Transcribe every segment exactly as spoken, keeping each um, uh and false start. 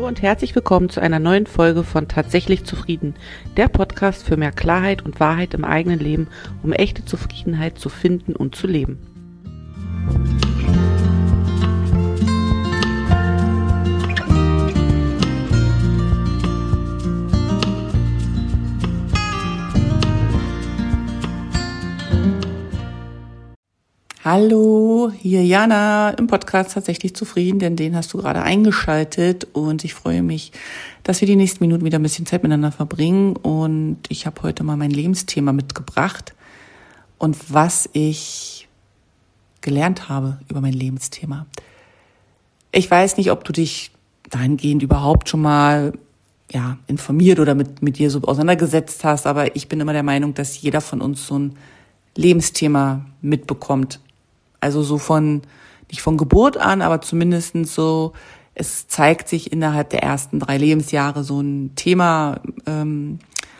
Hallo und herzlich willkommen zu einer neuen Folge von Tatsächlich Zufrieden, der Podcast für mehr Klarheit und Wahrheit im eigenen Leben, um echte Zufriedenheit zu finden und zu leben. Hallo, hier Jana im Podcast Tatsächlich Zufrieden, denn den hast du gerade eingeschaltet und ich freue mich, dass wir die nächsten Minuten wieder ein bisschen Zeit miteinander verbringen und ich habe heute mal mein Lebensthema mitgebracht und was ich gelernt habe über mein Lebensthema. Ich weiß nicht, ob du dich dahingehend überhaupt schon mal ja, informiert oder mit, mit dir so auseinandergesetzt hast, aber ich bin immer der Meinung, dass jeder von uns so ein Lebensthema mitbekommt. Also so von, nicht von Geburt an, aber zumindest so, es zeigt sich innerhalb der ersten drei Lebensjahre so ein Thema, ähm,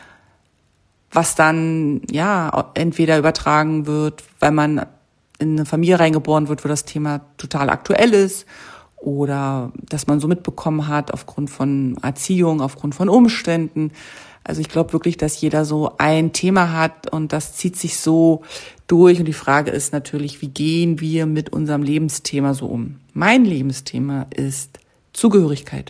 was dann, ja, entweder übertragen wird, weil man in eine Familie reingeboren wird, wo das Thema total aktuell ist, oder dass man so mitbekommen hat aufgrund von Erziehung, aufgrund von Umständen. Also ich glaube wirklich, dass jeder so ein Thema hat und das zieht sich so durch. Und die Frage ist natürlich, wie gehen wir mit unserem Lebensthema so um? Mein Lebensthema ist Zugehörigkeit.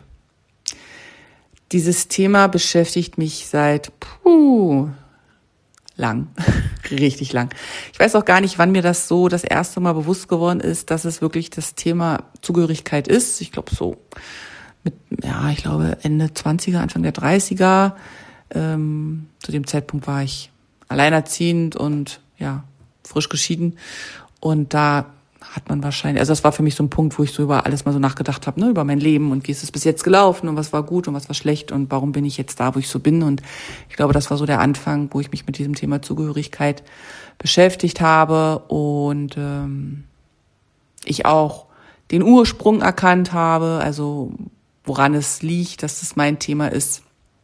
Dieses Thema beschäftigt mich seit puh, lang, richtig lang. Ich weiß auch gar nicht, wann mir das so das erste Mal bewusst geworden ist, dass es wirklich das Thema Zugehörigkeit ist. Ich glaube so mit, ja, ich glaube Ende zwanziger, Anfang der dreißiger. Ähm, zu dem Zeitpunkt war ich alleinerziehend und ja, frisch geschieden. Und da hat man wahrscheinlich, also das war für mich so ein Punkt, wo ich so über alles mal so nachgedacht habe, ne, über mein Leben und wie ist es bis jetzt gelaufen und was war gut und was war schlecht und warum bin ich jetzt da, wo ich so bin. Und ich glaube, das war so der Anfang, wo ich mich mit diesem Thema Zugehörigkeit beschäftigt habe und ähm, ich auch den Ursprung erkannt habe, also woran es liegt, dass das mein Thema ist.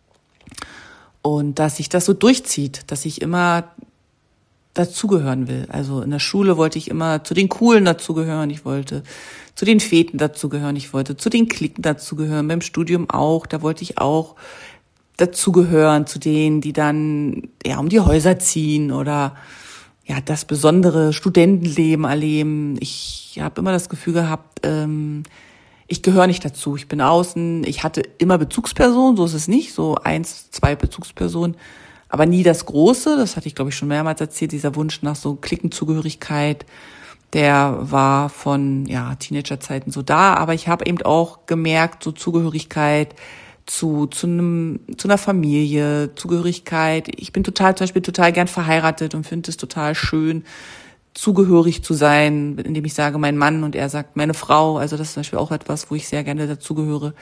Und dass sich das so durchzieht, dass ich immer dazugehören will. Also in der Schule wollte ich immer zu den Coolen dazugehören, ich wollte zu den Feten dazugehören, ich wollte zu den Cliquen dazugehören, beim Studium auch, da wollte ich auch dazugehören, zu denen, die dann ja um die Häuser ziehen oder ja das besondere Studentenleben erleben. Ich habe immer das Gefühl gehabt, ähm, ich gehöre nicht dazu, ich bin außen, ich hatte immer Bezugspersonen, so ist es nicht, so eins, zwei Bezugspersonen, aber nie das Große, das hatte ich glaube ich schon mehrmals erzählt, dieser Wunsch nach so Cliquenzugehörigkeit, der war von ja Teenagerzeiten so da, aber ich habe eben auch gemerkt, so Zugehörigkeit zu zu einem zu einer Familie, Zugehörigkeit, ich bin total zum Beispiel total gern verheiratet und finde es total schön, zugehörig zu sein, indem ich sage, mein Mann und er sagt, meine Frau. Also das ist zum Beispiel auch etwas, wo ich sehr gerne dazugehöre.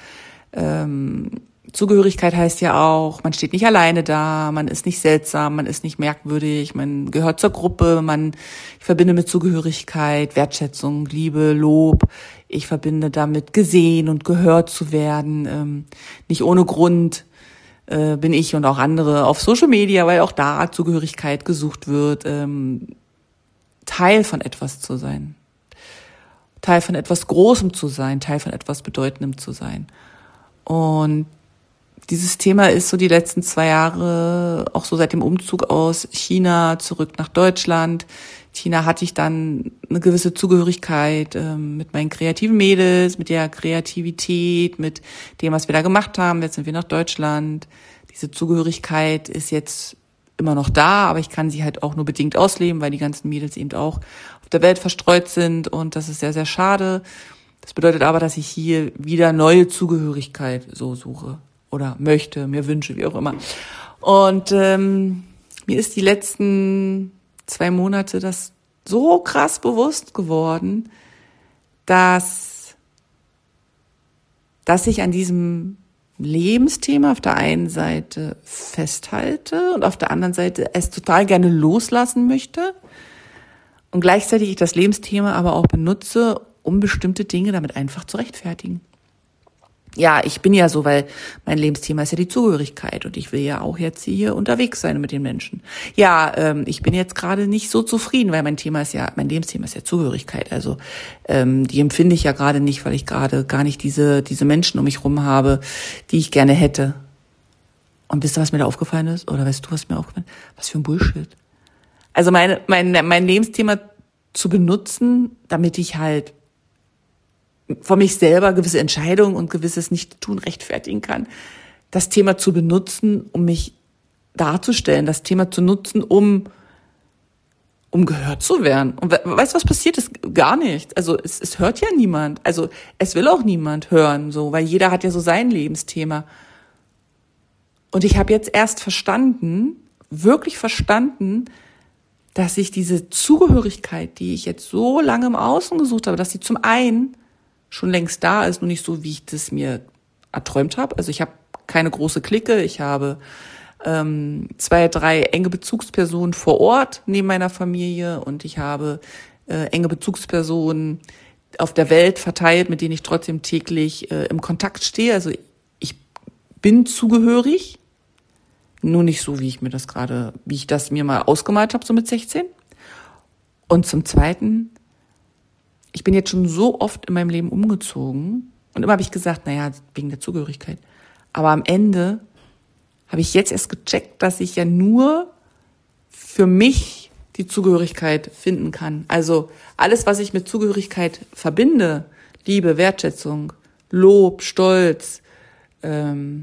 Ähm, Zugehörigkeit heißt ja auch, man steht nicht alleine da, man ist nicht seltsam, man ist nicht merkwürdig, man gehört zur Gruppe, man, ich verbinde mit Zugehörigkeit Wertschätzung, Liebe, Lob. Ich verbinde damit gesehen und gehört zu werden. Ähm, nicht ohne Grund äh, bin ich und auch andere auf Social Media, weil auch da Zugehörigkeit gesucht wird. Ähm, Teil von etwas zu sein, Teil von etwas Großem zu sein, Teil von etwas Bedeutendem zu sein. Und dieses Thema ist so die letzten zwei Jahre, auch so seit dem Umzug aus China zurück nach Deutschland. China hatte ich dann eine gewisse Zugehörigkeit ähm, mit meinen kreativen Mädels, mit der Kreativität, mit dem, was wir da gemacht haben. Jetzt sind wir nach Deutschland. Diese Zugehörigkeit ist jetzt immer noch da, aber ich kann sie halt auch nur bedingt ausleben, weil die ganzen Mädels eben auch auf der Welt verstreut sind und das ist sehr, sehr schade. Das bedeutet aber, dass ich hier wieder neue Zugehörigkeit so suche oder möchte, mir wünsche, wie auch immer. Und ähm, mir ist die letzten zwei Monate das so krass bewusst geworden, dass, dass ich an diesem Lebensthema auf der einen Seite festhalte und auf der anderen Seite es total gerne loslassen möchte und gleichzeitig ich das Lebensthema aber auch benutze, um bestimmte Dinge damit einfach zu rechtfertigen. ja, ich bin ja so, weil mein Lebensthema ist ja die Zugehörigkeit und ich will ja auch jetzt hier unterwegs sein mit den Menschen. Ja, ähm, ich bin jetzt gerade nicht so zufrieden, weil mein Thema ist ja, mein Lebensthema ist ja Zugehörigkeit. Also ähm, die empfinde ich ja gerade nicht, weil ich gerade gar nicht diese diese Menschen um mich rum habe, die ich gerne hätte. Und wisst ihr, was mir da aufgefallen ist? Oder weißt du, was mir aufgefallen ist? Was für ein Bullshit. Also meine, mein mein Lebensthema zu benutzen, damit ich halt von mich selber gewisse Entscheidungen und gewisses Nicht-Tun rechtfertigen kann. Das Thema zu benutzen, um mich darzustellen, das Thema zu nutzen, um um gehört zu werden. Und we- weißt du, was passiert ist? Gar nicht. Also es, es hört ja niemand. Also es will auch niemand hören, so, weil jeder hat ja so sein Lebensthema. Und ich habe jetzt erst verstanden, wirklich verstanden, dass ich diese Zugehörigkeit, die ich jetzt so lange im Außen gesucht habe, dass sie zum einen schon längst da ist, nur nicht so, wie ich das mir erträumt habe. Also ich habe keine große Clique, ich habe ähm, zwei, drei enge Bezugspersonen vor Ort neben meiner Familie und ich habe äh, enge Bezugspersonen auf der Welt verteilt, mit denen ich trotzdem täglich äh, im Kontakt stehe. Also ich bin zugehörig, nur nicht so, wie ich mir das gerade, wie ich das mir mal ausgemalt habe, so mit sechzehn. Und zum Zweiten, ich bin jetzt schon so oft in meinem Leben umgezogen und immer habe ich gesagt, naja, wegen der Zugehörigkeit. Aber am Ende habe ich jetzt erst gecheckt, dass ich ja nur für mich die Zugehörigkeit finden kann. Also alles, was ich mit Zugehörigkeit verbinde, Liebe, Wertschätzung, Lob, Stolz, ähm,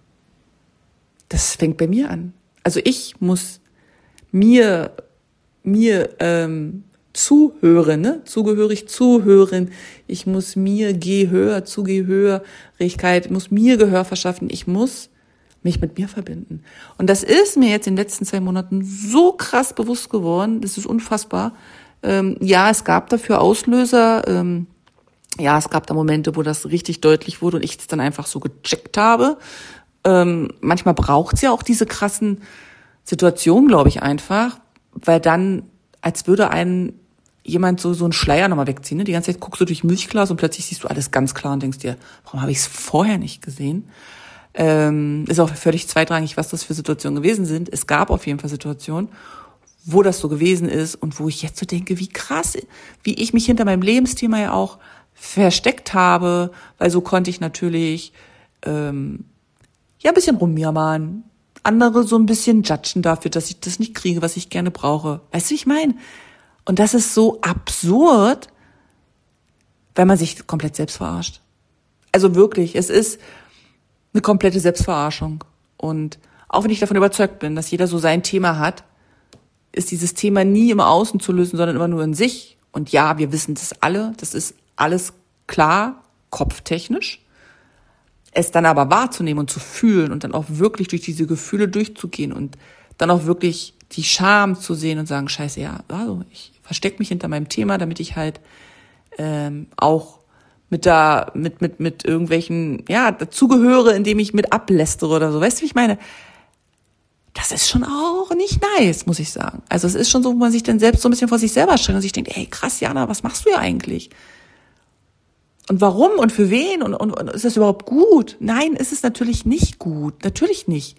das fängt bei mir an. Also ich muss mir, mir ähm, zuhören, ne? Zugehörig zuhören. Ich muss mir Gehör, Zugehörigkeit, muss mir Gehör verschaffen. Ich muss mich mit mir verbinden. Und das ist mir jetzt in den letzten zwei Monaten so krass bewusst geworden. Das ist unfassbar. Ähm, ja, es gab dafür Auslöser. Ähm, ja, es gab da Momente, wo das richtig deutlich wurde und ich es dann einfach so gecheckt habe. Ähm, manchmal braucht's ja auch diese krassen Situationen, glaube ich, einfach, weil dann, als würde einen jemand so so einen Schleier nochmal wegziehen. Ne? Die ganze Zeit guckst du durch Milchglas und plötzlich siehst du alles ganz klar und denkst dir, warum habe ich es vorher nicht gesehen? Ähm, ist auch völlig zweitrangig, was das für Situationen gewesen sind. Es gab auf jeden Fall Situationen, wo das so gewesen ist und wo ich jetzt so denke, wie krass, wie ich mich hinter meinem Lebensthema ja auch versteckt habe, weil so konnte ich natürlich ähm, ja ein bisschen rumjammern, andere so ein bisschen judgen dafür, dass ich das nicht kriege, was ich gerne brauche. Weißt du, wie ich meine? Und das ist so absurd, wenn man sich komplett selbst verarscht. Also wirklich, es ist eine komplette Selbstverarschung. Und auch wenn ich davon überzeugt bin, dass jeder so sein Thema hat, ist dieses Thema nie im Außen zu lösen, sondern immer nur in sich. Und ja, wir wissen das alle, das ist alles klar, kopftechnisch. Es dann aber wahrzunehmen und zu fühlen und dann auch wirklich durch diese Gefühle durchzugehen und dann auch wirklich die Scham zu sehen und sagen, scheiße, ja, also ich verstecke mich hinter meinem Thema, damit ich halt ähm, auch mit da mit mit mit irgendwelchen ja dazugehöre, indem ich mit ablästere oder so. Weißt du, wie ich meine? Das ist schon auch nicht nice, muss ich sagen. Also es ist schon so, wo man sich dann selbst so ein bisschen vor sich selber stellt und sich denkt, ey krass, Jana, was machst du ja eigentlich? Und warum und für wen und, und, und ist das überhaupt gut? Nein, ist es natürlich nicht gut, natürlich nicht.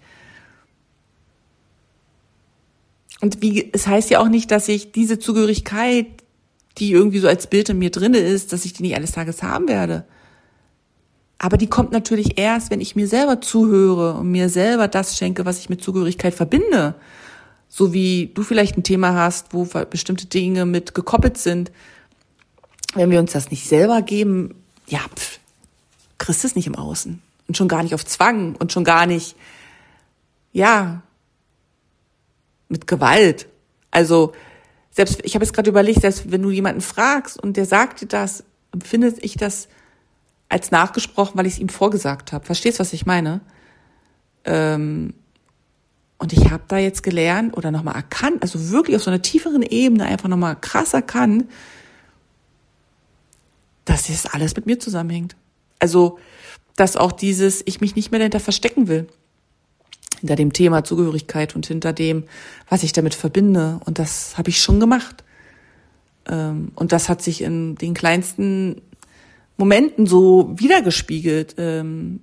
Und wie, es heißt ja auch nicht, dass ich diese Zugehörigkeit, die irgendwie so als Bild in mir drinne ist, dass ich die nicht eines Tages haben werde. Aber die kommt natürlich erst, wenn ich mir selber zuhöre und mir selber das schenke, was ich mit Zugehörigkeit verbinde. So wie du vielleicht ein Thema hast, wo bestimmte Dinge mit gekoppelt sind. Wenn wir uns das nicht selber geben, ja, pff, kriegst du es nicht im Außen. Und schon gar nicht auf Zwang und schon gar nicht, ja, mit Gewalt. Also selbst, ich habe jetzt gerade überlegt, selbst wenn du jemanden fragst und der sagt dir das, empfinde ich das als nachgesprochen, weil ich es ihm vorgesagt habe. Verstehst du, was ich meine? Ähm, und ich habe da jetzt gelernt oder nochmal erkannt, also wirklich auf so einer tieferen Ebene einfach nochmal krass erkannt, dass das alles mit mir zusammenhängt. Also, dass auch dieses, ich mich nicht mehr dahinter verstecken will. Hinter dem Thema Zugehörigkeit und hinter dem, was ich damit verbinde. Und das habe ich schon gemacht. Und das hat sich in den kleinsten Momenten so wiedergespiegelt. Ähm,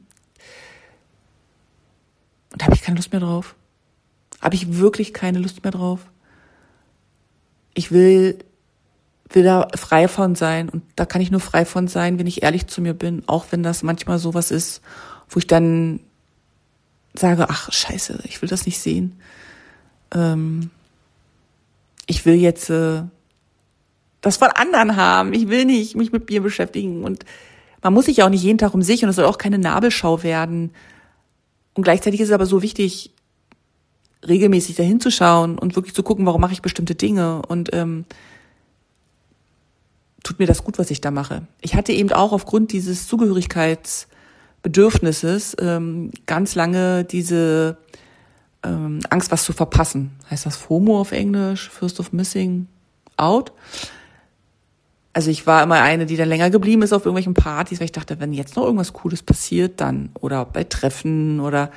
und da habe ich keine Lust mehr drauf. Habe ich wirklich keine Lust mehr drauf. Ich will, will da frei von sein. Und da kann ich nur frei von sein, wenn ich ehrlich zu mir bin. Auch wenn das manchmal sowas ist, wo ich dann sage, ach scheiße, ich will das nicht sehen. Ähm, ich will jetzt äh, das von anderen haben. Ich will nicht mich mit mir beschäftigen. Und man muss sich ja auch nicht jeden Tag um sich, und es soll auch keine Nabelschau werden. Und gleichzeitig ist es aber so wichtig, regelmäßig dahin zu schauen und wirklich zu gucken, warum mache ich bestimmte Dinge und ähm, tut mir das gut, was ich da mache. Ich hatte eben auch aufgrund dieses Zugehörigkeitsbedürfnisses ähm, ganz lange diese ähm, Angst, was zu verpassen. Heißt das FOMO auf Englisch? Fear of Missing Out? Also ich war immer eine, die dann länger geblieben ist auf irgendwelchen Partys, weil ich dachte, wenn jetzt noch irgendwas Cooles passiert, dann, oder bei Treffen oder,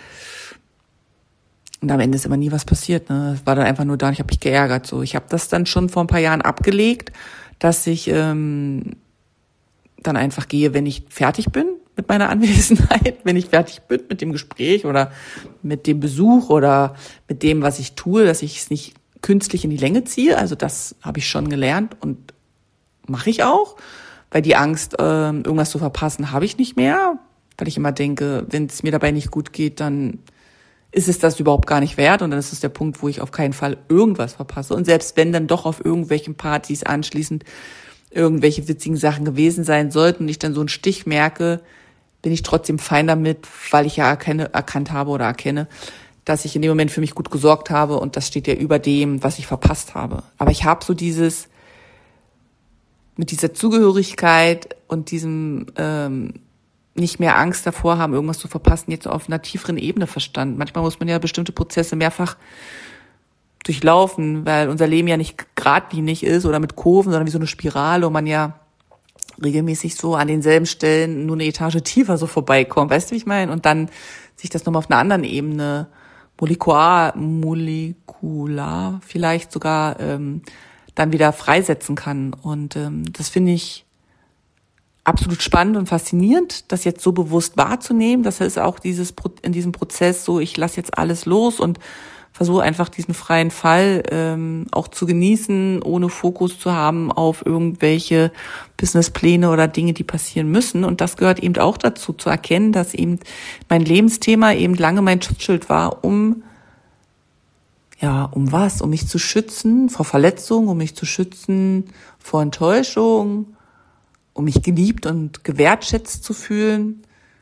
und am Ende ist immer nie was passiert, ne? Es war dann einfach nur da und ich habe mich geärgert. So, ich habe das dann schon vor ein paar Jahren abgelegt, dass ich ähm, dann einfach gehe, wenn ich fertig bin mit meiner Anwesenheit, wenn ich fertig bin mit dem Gespräch oder mit dem Besuch oder mit dem, was ich tue, dass ich es nicht künstlich in die Länge ziehe. Also das habe ich schon gelernt und mache ich auch, weil die Angst, ähm, irgendwas zu verpassen, habe ich nicht mehr, weil ich immer denke, wenn es mir dabei nicht gut geht, dann ist es das überhaupt gar nicht wert und dann ist es der Punkt, wo ich auf keinen Fall irgendwas verpasse. Und selbst wenn dann doch auf irgendwelchen Partys anschließend irgendwelche witzigen Sachen gewesen sein sollten und ich dann so einen Stich merke, bin ich trotzdem fein damit, weil ich ja erkenne, erkannt habe oder erkenne, dass ich in dem Moment für mich gut gesorgt habe und das steht ja über dem, was ich verpasst habe. Aber ich habe so dieses, mit dieser Zugehörigkeit und diesem ähm, nicht mehr Angst davor haben, irgendwas zu verpassen, jetzt auf einer tieferen Ebene verstanden. Manchmal muss man ja bestimmte Prozesse mehrfach durchlaufen, weil unser Leben ja nicht geradlinig ist oder mit Kurven, sondern wie so eine Spirale und man ja regelmäßig so an denselben Stellen nur eine Etage tiefer so vorbeikommt. Weißt du, wie ich meine? Und dann sich das nochmal auf einer anderen Ebene molekular, molekular vielleicht sogar ähm, dann wieder freisetzen kann. Und ähm, das finde ich absolut spannend und faszinierend, das jetzt so bewusst wahrzunehmen. Das ist auch dieses in diesem Prozess so, ich lasse jetzt alles los und versuche einfach diesen freien Fall ähm, auch zu genießen, ohne Fokus zu haben auf irgendwelche Businesspläne oder Dinge, die passieren müssen. Und das gehört eben auch dazu, zu erkennen, dass eben mein Lebensthema eben lange mein Schutzschild war, um ja, um was? Um mich zu schützen vor Verletzung, um mich zu schützen vor Enttäuschung, um mich geliebt und gewertschätzt zu fühlen.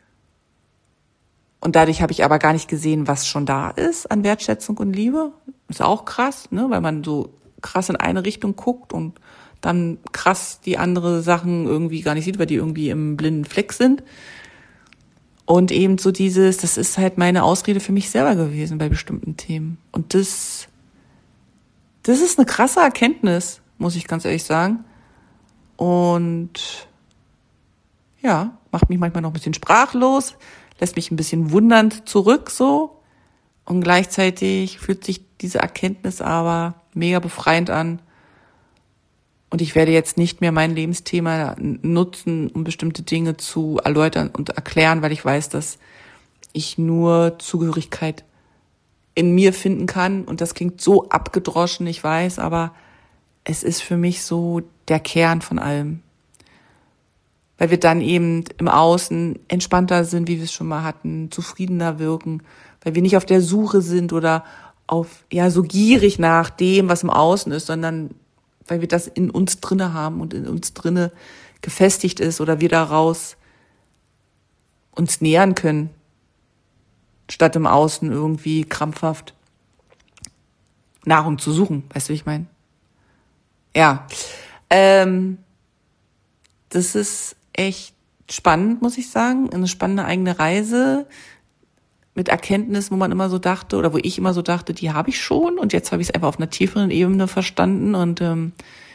Und dadurch habe ich aber gar nicht gesehen, was schon da ist an Wertschätzung und Liebe. Ist auch krass, ne, weil man so krass in eine Richtung guckt und dann krass die andere Sachen irgendwie gar nicht sieht, weil die irgendwie im blinden Fleck sind. Und eben so dieses, das ist halt meine Ausrede für mich selber gewesen bei bestimmten Themen. Und das, das ist eine krasse Erkenntnis, muss ich ganz ehrlich sagen. Und ja, macht mich manchmal noch ein bisschen sprachlos, lässt mich ein bisschen wundernd zurück so. Und gleichzeitig fühlt sich diese Erkenntnis aber mega befreiend an. Und ich werde jetzt nicht mehr mein Lebensthema nutzen, um bestimmte Dinge zu erläutern und erklären, weil ich weiß, dass ich nur Zugehörigkeit in mir finden kann. Und das klingt so abgedroschen, ich weiß, aber es ist für mich so der Kern von allem. Weil wir dann eben im Außen entspannter sind, wie wir es schon mal hatten, zufriedener wirken, weil wir nicht auf der Suche sind oder auf ja so gierig nach dem, was im Außen ist, sondern weil wir das in uns drinne haben und in uns drinne gefestigt ist oder wir daraus uns nähern können, statt im Außen irgendwie krampfhaft Nahrung zu suchen. Weißt du, wie ich meine? Ja, ähm, das ist echt spannend, muss ich sagen. Eine spannende eigene Reise mit Erkenntnis, wo man immer so dachte oder wo ich immer so dachte, die habe ich schon und jetzt habe ich es einfach auf einer tieferen Ebene verstanden und ähm,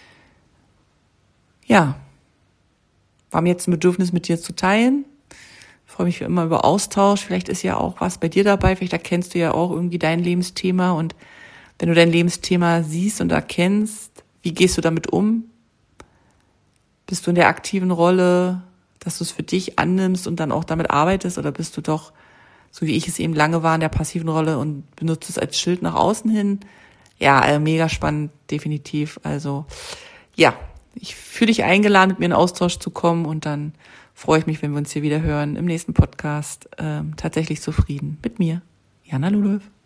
ja, war mir jetzt ein Bedürfnis, mit dir zu teilen. Ich freue mich wie immer über Austausch. Vielleicht ist ja auch was bei dir dabei, vielleicht erkennst du ja auch irgendwie dein Lebensthema und wenn du dein Lebensthema siehst und erkennst, wie gehst du damit um? Bist du in der aktiven Rolle, dass du es für dich annimmst und dann auch damit arbeitest, oder bist du doch, so wie ich es eben lange war, in der passiven Rolle und benutzt es als Schild nach außen hin? Ja, äh, mega spannend, definitiv. Also ja, ich fühle dich eingeladen, mit mir in Austausch zu kommen, und dann freue ich mich, wenn wir uns hier wieder hören im nächsten Podcast. Ähm, tatsächlich zufrieden mit mir, Jana Lulöw.